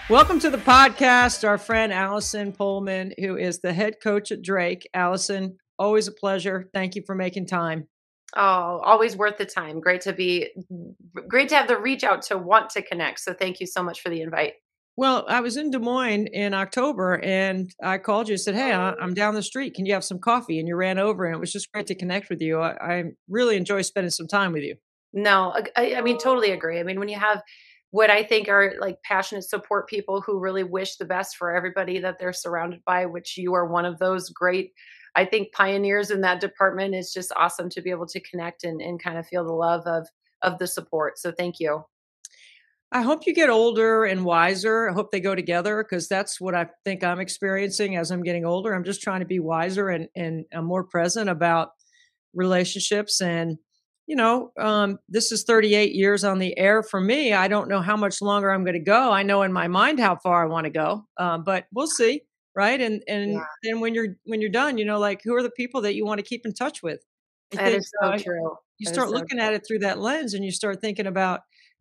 Welcome to the podcast, our friend Allison Pullman, who is the head coach at Drake. Allison, always a pleasure. Thank you for making time. Oh, always worth the time. Great to have the reach out to want to connect. So thank you so much for the invite. Well, I was in Des Moines in October and I called you and said, Hey, I'm down the street. Can you have some coffee? And you ran over and it was just great to connect with you. I really enjoy spending some time with you. No, I mean, totally agree. I mean, when you have what I think are like passionate support people who really wish the best for everybody that they're surrounded by, which you are one of those great, I think, pioneers in that department, it's just awesome to be able to connect and kind of feel the love of the support. So thank you. I hope you get older and wiser. I hope they go together because that's what I think I'm experiencing as I'm getting older. I'm just trying to be wiser and more present about relationships. And, this is 38 years on the air for me. I don't know how much longer I'm going to go. I know in my mind how far I want to go, but we'll see. Right. And Yeah, then when you're done, like who are the people that you want to keep in touch with? I that think is so true. you That is start so looking true. at it through that lens and you start thinking about,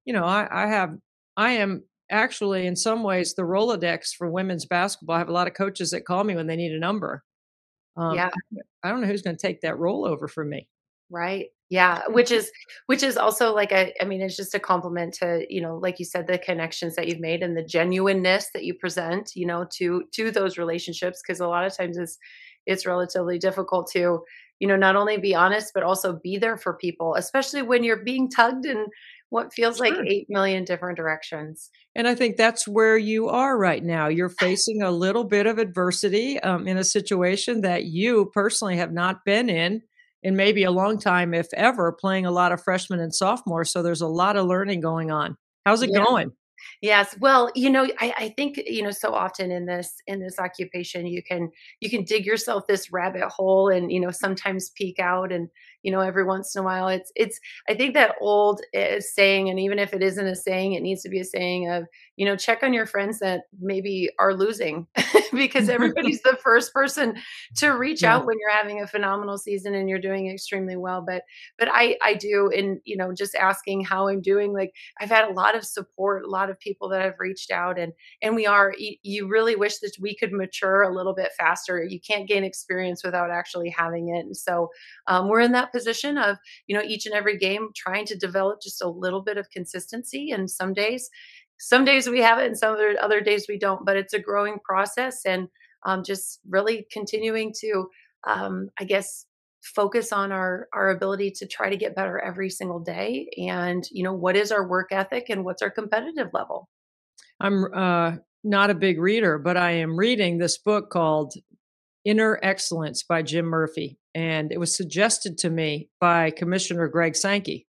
I am actually in some ways the Rolodex for women's basketball. I have a lot of coaches that call me when they need a number. Um, Yeah. I don't know who's going to take that role over from me. Right. Yeah, which is also like I mean, it's just a compliment to, like you said, the connections that you've made and the genuineness that you present, to those relationships. Because a lot of times it's relatively difficult to, not only be honest, but also be there for people, especially when you're being tugged in what feels like Sure. 8 million different directions. And I think that's where you are right now. You're facing a little bit of adversity in a situation that you personally have not been in maybe a long time, if ever, playing a lot of freshmen and sophomores. So there's a lot of learning going on. How's it Yeah. going? Yes. Well, I think, so often in this occupation, you can dig yourself this rabbit hole and, sometimes peek out and, every once in a while I think that old saying, and even if it isn't a saying, it needs to be a saying of, check on your friends that maybe are losing because everybody's the first person to reach Yeah. out when you're having a phenomenal season and you're doing extremely well. But I do, in, just asking how I'm doing, like, I've had a lot of support, a lot of people that have reached out, and you really wish that we could mature a little bit faster. You can't gain experience without actually having it. And so we're in that position of, each and every game trying to develop just a little bit of consistency. And some days we have it and some other days we don't, but it's a growing process. And just really continuing to, I guess, focus on our ability to try to get better every single day, and what is our work ethic and what's our competitive level. I'm not a big reader, but I am reading this book called Inner Excellence by Jim Murphy. And it was suggested to me by Commissioner Greg Sankey.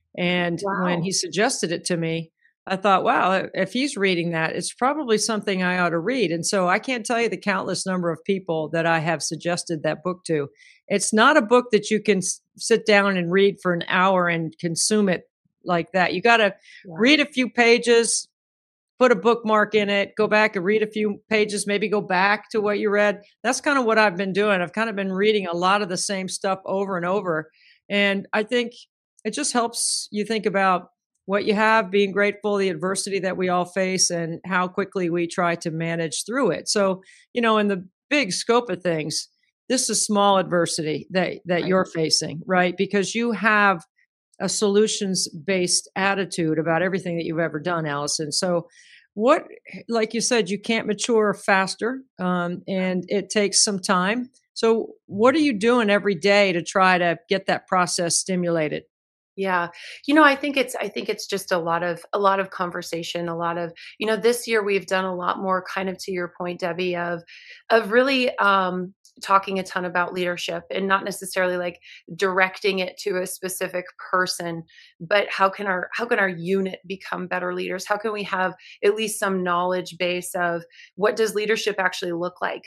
And when Wow. he suggested it to me, I thought, wow, if he's reading that, it's probably something I ought to read. And so I can't tell you the countless number of people that I have suggested that book to. It's not a book that you can sit down and read for an hour and consume it like that. You got to Yeah. read a few pages, put a bookmark in it, go back and read a few pages, maybe go back to what you read. That's kind of what I've been doing. I've kind of been reading a lot of the same stuff over and over. And I think it just helps you think about what you have, being grateful, the adversity that we all face, and how quickly we try to manage through it. So, in the big scope of things, this is small adversity that Right. you're facing, right? Because you have a solutions based attitude about everything that you've ever done, Allison. So, what, like you said, you can't mature faster, and it takes some time. So, what are you doing every day to try to get that process stimulated? Yeah. I think it's just a lot of conversation, a lot of, this year we've done a lot more, kind of to your point, Debbie, of really talking a ton about leadership, and not necessarily like directing it to a specific person, but how can our unit become better leaders? How can we have at least some knowledge base of what does leadership actually look like?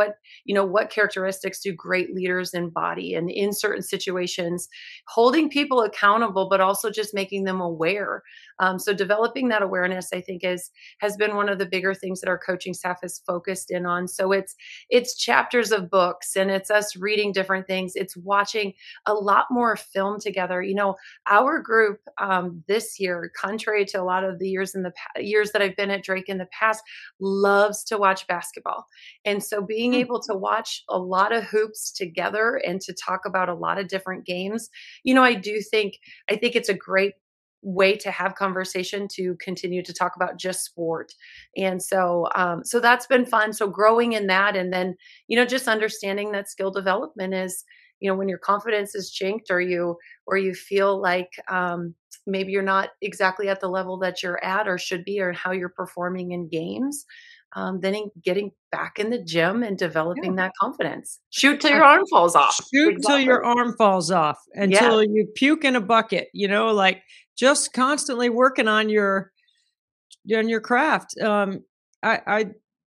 What characteristics do great leaders embody? And in certain situations, holding people accountable, but also just making them aware. So developing that awareness, I think, is has been one of the bigger things that our coaching staff has focused in on. So it's chapters of books, and it's us reading different things. It's watching a lot more film together. Our group this year, contrary to a lot of the years years that I've been at Drake in the past, loves to watch basketball. And so being Hmm. able to watch a lot of hoops together and to talk about a lot of different games, I think it's a great way to have conversation to continue to talk about just sport. And so that's been fun. So growing in that, and then, just understanding that skill development is, when your confidence is chinked, or you feel like maybe you're not exactly at the level that you're at or should be, or how you're performing in games, getting back in the gym and Yeah. developing that confidence. Shoot till your arm falls off. Shoot until Exactly. your arm falls off, Yes. until you puke in a bucket, like just constantly working on your craft. I I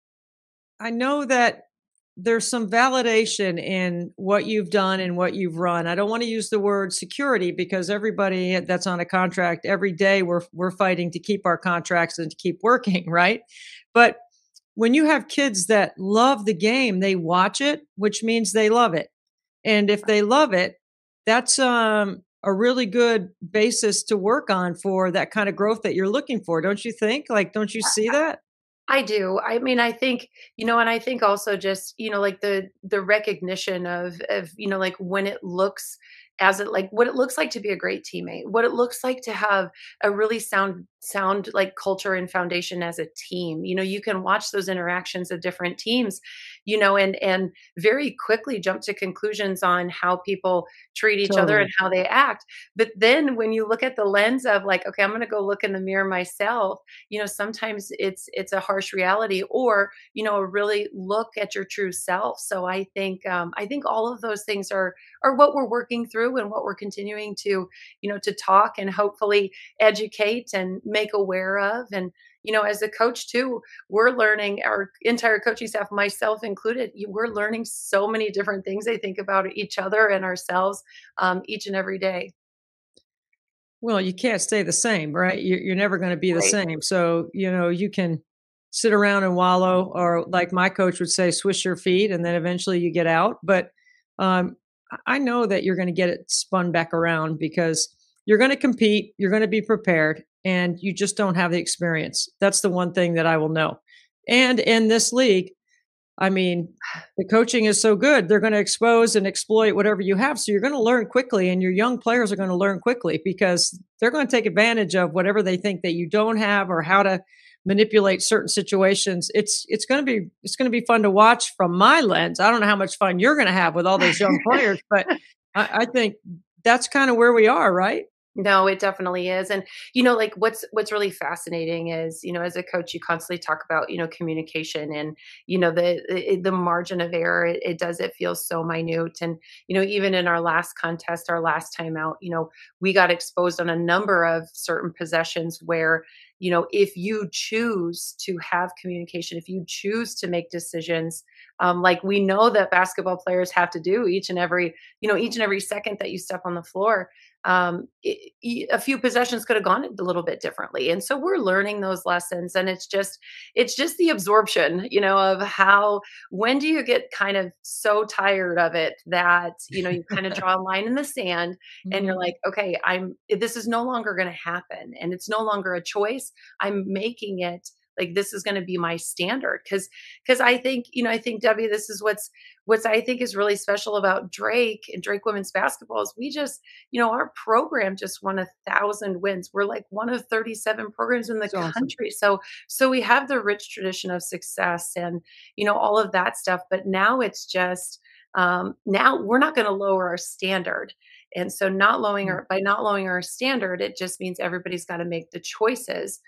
I know that there's some validation in what you've done and what you've run. I don't want to use the word security because everybody that's on a contract every day we're fighting to keep our contracts and to keep working, right? But when you have kids that love the game, they watch it, which means they love it. And if they love it, that's a really good basis to work on for that kind of growth that you're looking for, don't you think? Like, don't you see that? I do. I mean, I think, and I think also just, like the recognition of, like when it looks as it like what it looks like to be a great teammate, what it looks like to have a really sound like culture and foundation as a team. You can watch those interactions of different teams, and very quickly jump to conclusions on how people treat each other and Totally. how they act. But then when you look at the lens of like, okay, I'm going to go look in the mirror myself, sometimes it's a harsh reality, or really look at your true self. So I think all of those things are what we're working through, and what we're continuing to talk and hopefully educate and make aware of. And as a coach too, we're learning, our entire coaching staff, myself included, we're learning so many different things, I think, about each other and ourselves, each and every day. Well, you can't stay the same, right? You're never going to be the Right. same. So, you can sit around and wallow, or like my coach would say, swish your feet, and then eventually you get out. But I know that you're going to get it spun back around because you're going to compete, you're going to be prepared, and you just don't have the experience. That's the one thing that I will know. And in this league, I mean, the coaching is so good. They're going to expose and exploit whatever you have. So you're going to learn quickly, and your young players are going to learn quickly because they're going to take advantage of whatever they think that you don't have, or how to manipulate certain situations. It's going to be fun to watch from my lens. I don't know how much fun you're going to have with all those young players, but I think that's kind of where we are, right? No, it definitely is. And like what's really fascinating is, as a coach, you constantly talk about, communication, and the margin of error. It feels so minute. And even in our last contest, our last time out, we got exposed on a number of certain possessions where, if you choose to have communication, if you choose to make decisions, like we know that basketball players have to do each and every second that you step on the floor, a few possessions could have gone a little bit differently. And so we're learning those lessons, and it's just the absorption, of how, when do you get kind of so tired of it that, you kind of draw a line in the sand, and you're Mhm. like, okay, this is no longer going to happen, and it's no longer a choice. I'm making it like this is going to be my standard. Because I think, Debbie, this is what's I think is really special about Drake and Drake women's basketball is we just, our program just won 1,000 wins. We're like one of 37 programs in the It's awesome. country. So we have the rich tradition of success, and all of that stuff. But now it's just, now we're not going to lower our standard. And so not lowering our standard, it just means everybody's got to make the choices,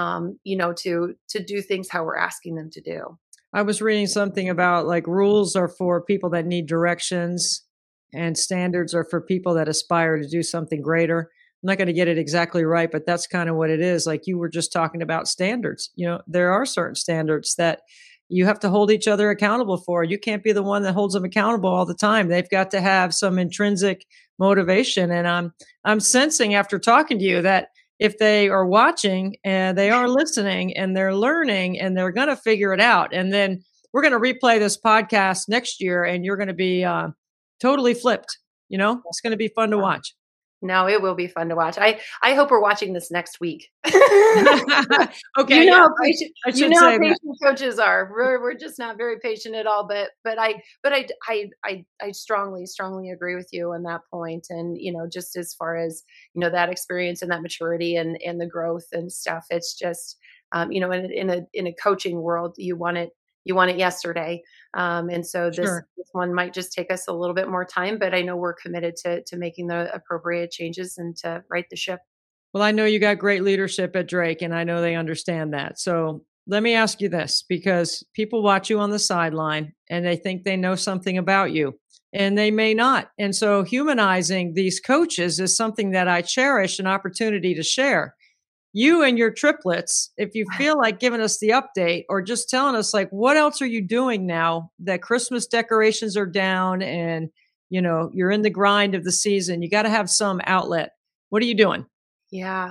to do things how we're asking them to do. I was reading something about like rules are for people that need directions, and standards are for people that aspire to do something greater. I'm not going to get it exactly right, but that's kind of what it is. Like you were just talking about standards. There are certain standards that you have to hold each other accountable for. You can't be the one that holds them accountable all the time. They've got to have some intrinsic motivation. And I'm sensing after talking to you that if they are watching and they are listening and they're learning and they're going to figure it out. And then we're going to replay this podcast next year and you're going to be totally flipped. It's going to be fun to watch. No, it will be fun to watch. I hope we're watching this next week. Okay, You know yeah, how patient I should how say that. patient coaches are. We're just not very patient at all, but I strongly agree with you on that point. And, just as far as, that experience and that maturity and the growth and stuff, it's just, in a coaching world, you want it yesterday. And so Sure. this one might just take us a little bit more time, but I know we're committed to making the appropriate changes and to right the ship. Well, I know you got great leadership at Drake, and I know they understand that. So let me ask you this, because people watch you on the sideline and they think they know something about you, and they may not. And so humanizing these coaches is something that I cherish an opportunity to share. You and your triplets, if you feel like giving us the update or just telling us, like, what else are you doing now that Christmas decorations are down and you're in the grind of the season, you got to have some outlet. What are you doing? Yeah.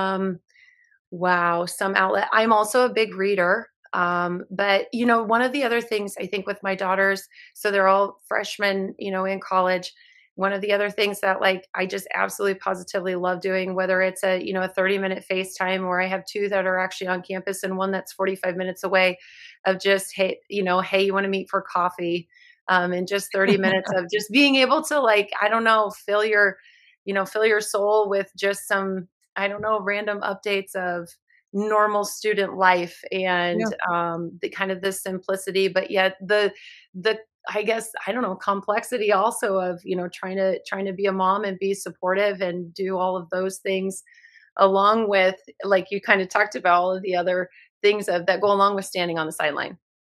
Wow. Some outlet. I'm also a big reader. But one of the other things I think with my daughters, so they're all freshmen, in college. One of the other things that like I just absolutely positively love doing, whether it's a 30-minute FaceTime or I have two that are actually on campus and one that's 45 minutes away of just, hey, you want to meet for coffee? And just 30 minutes of just being able to like, I don't know, fill your soul with just some, I don't know, random updates of normal student life and Yeah. the kind of the simplicity, but yet the I guess I don't know complexity also of trying to be a mom and be supportive and do all of those things along with like you kind of talked about all of the other things that go along with standing on the sideline.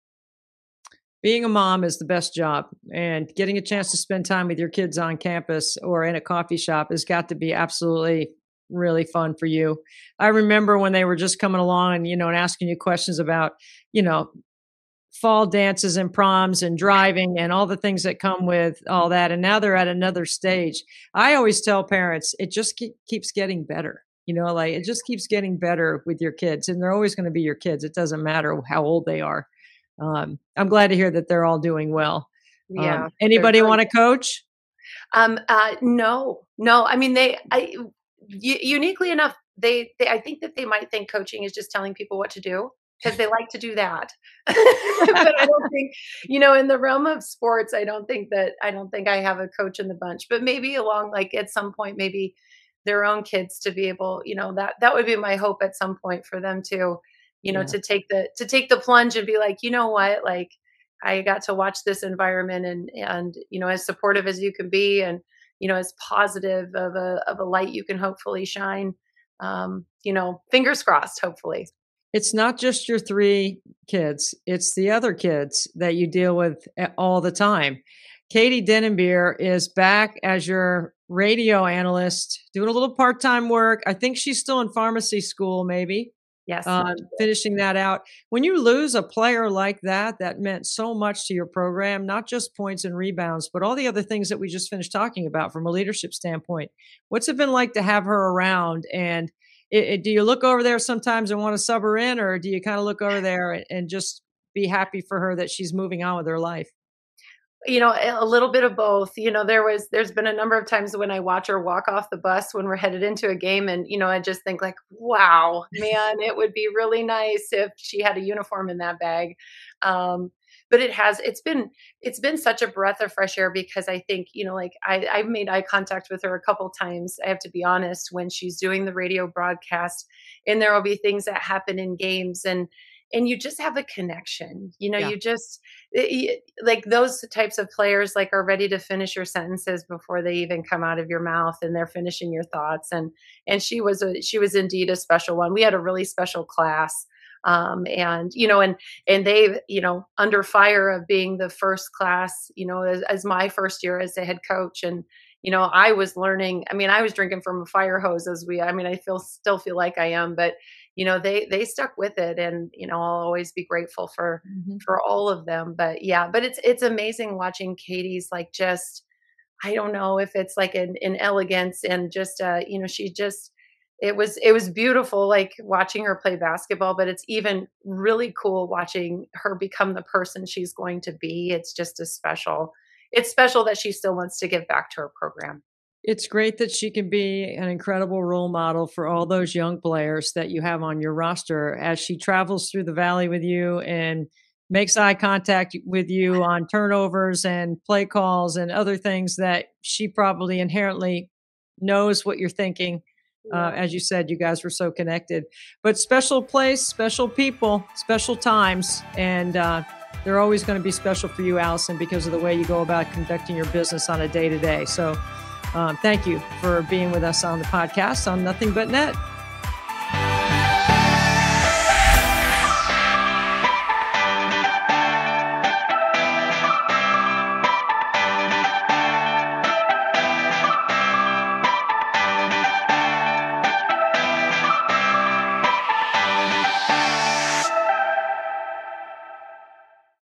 Being a mom is the best job, and getting a chance to spend time with your kids on campus or in a coffee shop has got to be absolutely really fun for you. I remember when they were just coming along and asking you questions about, you know, fall dances and proms and driving and all the things that come with all that. And now they're at another stage. I always tell parents, it just keeps getting better. Like it just keeps getting better with your kids, and they're always going to be your kids. It doesn't matter how old they are. I'm glad to hear that they're all doing well. Yeah, they're Anybody really want to coach? No, no. I mean, uniquely enough, they I think that they might think coaching is just telling people what to do because they like to do that. But I don't think, in the realm of sports, I don't think I have a coach in the bunch. But maybe along like at some point, maybe their own kids to be able, that would be my hope at some point for them to, Yeah. to take the plunge and be like, you know what, like I got to watch this environment and as supportive as you can be and as positive of a light you can hopefully shine. Fingers crossed, hopefully. It's not just your 3 kids, it's the other kids that you deal with all the time. Katie Denenbeer is back as your radio analyst, doing a little part-time work. I think she's still in pharmacy school, maybe, Yes. finishing that out. When you lose a player like that, that meant so much to your program, not just points and rebounds, but all the other things that we just finished talking about from a leadership standpoint. What's it been like to have her around? And do you look over there sometimes and want to sub her in, or do you kind of look over there and just be happy for her that she's moving on with her life? A little bit of both. There's been a number of times when I watch her walk off the bus when we're headed into a game and I just think like, wow, man, it would be really nice if she had a uniform in that bag. But it's been such a breath of fresh air because I think, like I've made eye contact with her a couple times. I have to be honest, when she's doing the radio broadcast and there will be things that happen in games and you just have a connection. Yeah. You just like those types of players like are ready to finish your sentences before they even come out of your mouth and they're finishing your thoughts and she was indeed a special one. We had a really special class. And they under fire of being the first class as my first year as a head coach. And I was learning, I mean, I was drinking from a fire hose I still feel like I am, but they stuck with it. And I'll always be grateful for Mhm. for all of them. But yeah, but it's amazing watching Katie's like just, I don't know if it's like an elegance and just she just It was beautiful, like, watching her play basketball, but it's even really cool watching her become the person she's going to be. It's just a special it's special that she still wants to give back to her program. It's great that she can be an incredible role model for all those young players that you have on your roster as she travels through the valley with you and makes eye contact with you on turnovers and play calls and other things that she probably inherently knows what you're thinking. Yeah. As you said, you guys were so connected, but special place, special people, special times. And they're always going to be special for you, Allison, because of the way you go about conducting your business on a day to day. So thank you for being with us on the podcast on Nothing But Net.